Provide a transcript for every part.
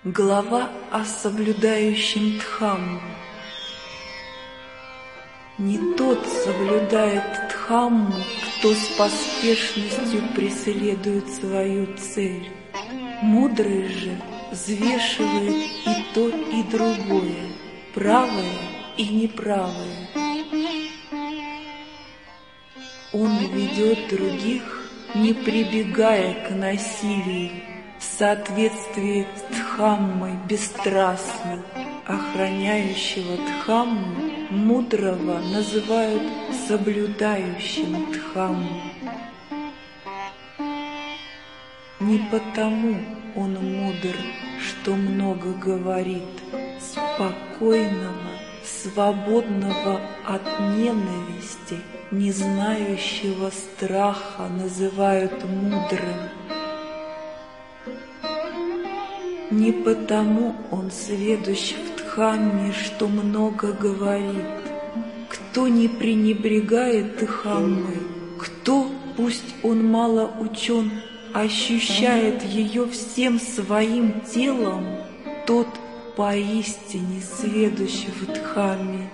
Глава о соблюдающем Дхамму. Не тот соблюдает Дхамму, кто с поспешностью преследует свою цель. Мудрый же взвешивает и то, и другое, правое и неправое. Он ведет других, не прибегая к насилию, в соответствии с Дхаммой бесстрастно. Охраняющего Дхамму мудрого называют соблюдающим Дхамму. Не потому он мудр, что много говорит. Спокойного, свободного от ненависти, не знающего страха называют мудрым. Не потому он сведущ в Дхамме, что много говорит. Кто не пренебрегает Дхаммой, кто, пусть он мало учен, ощущает ее всем своим телом, тот поистине сведущ в Дхамме.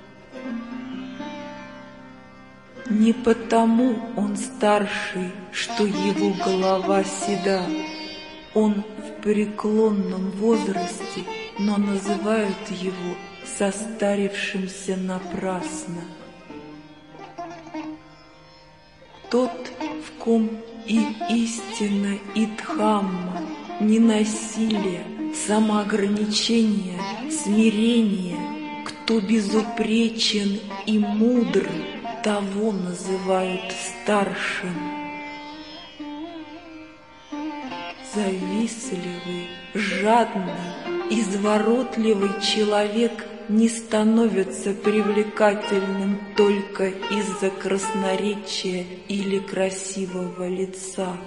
Не потому он старший, что его голова седа. Он в преклонном возрасте, но называют его состарившимся напрасно. Тот, в ком и истина, и Дхамма, ненасилие, самоограничение, смирение, кто безупречен и мудр, того называют старшим. Завистливый, жадный, изворотливый человек не становится привлекательным только из-за красноречия или красивого лица.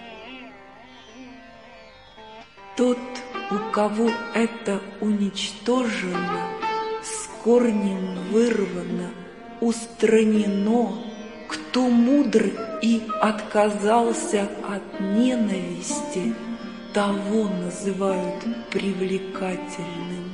Тот, у кого это уничтожено, с корнем вырвано, устранено, кто мудр и отказался от ненависти, того называют привлекательным.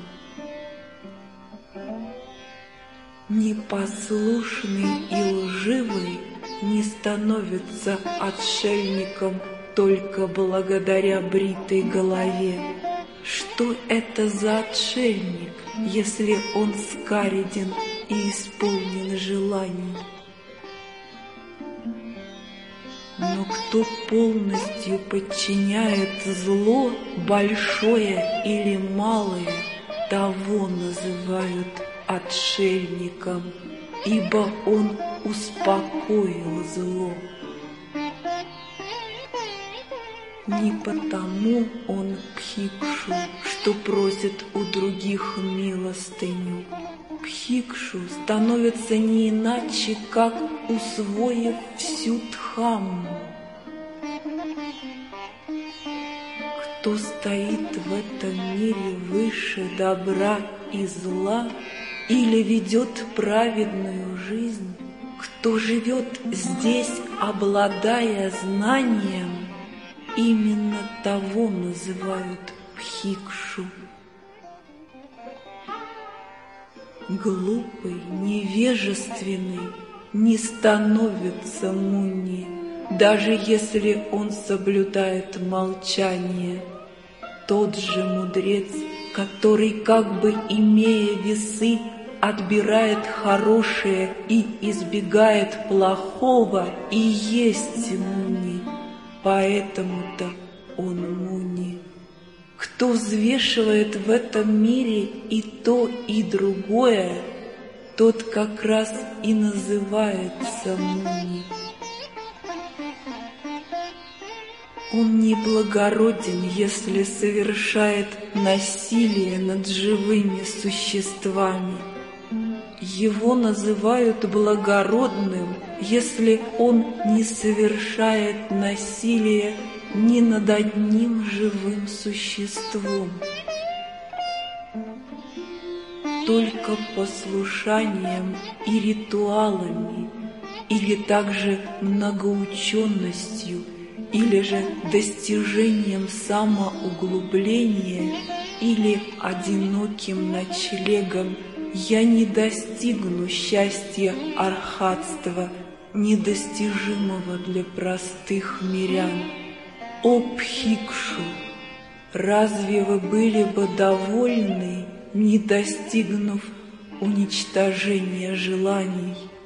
Непослушный и лживый не становится отшельником только благодаря бритой голове. Что это за отшельник, если он скареден и исполнен желаний? Но кто полностью подчиняет зло, большое или малое, того называют отшельником, ибо он успокоил зло. Не потому он бхикшу, что просит у других милостыню. Бхикшу становится не иначе, как усвоив всю Дхамму. Кто стоит в этом мире выше добра и зла или ведет праведную жизнь, кто живет здесь, обладая знанием, именно того называют бхикшу. Глупый, невежественный не становится мунни, даже если он соблюдает молчание. Тот же мудрец, который, как бы имея весы, отбирает хорошее и избегает плохого, и есть мунни. Поэтому-то он мунни. Кто взвешивает в этом мире и то, и другое, тот как раз и называется мунни. Он не благороден, если совершает насилие над живыми существами. Его называют благородным, если он не совершает насилие ни над одним живым существом. Только послушанием и ритуалами, или также многоученностью, или же достижением самоуглубления или одиноким ночлегом я не достигну счастья архатства, недостижимого для простых мирян. О Бхикшу, разве вы были бы довольны, не достигнув уничтожения желаний?